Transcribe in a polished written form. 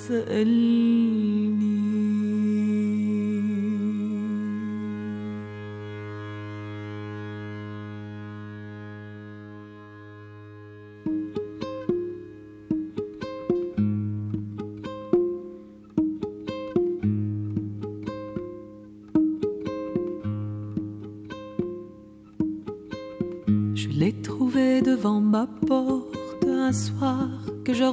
تسألني. Je l'ai trouvé devant ma porte un soir que je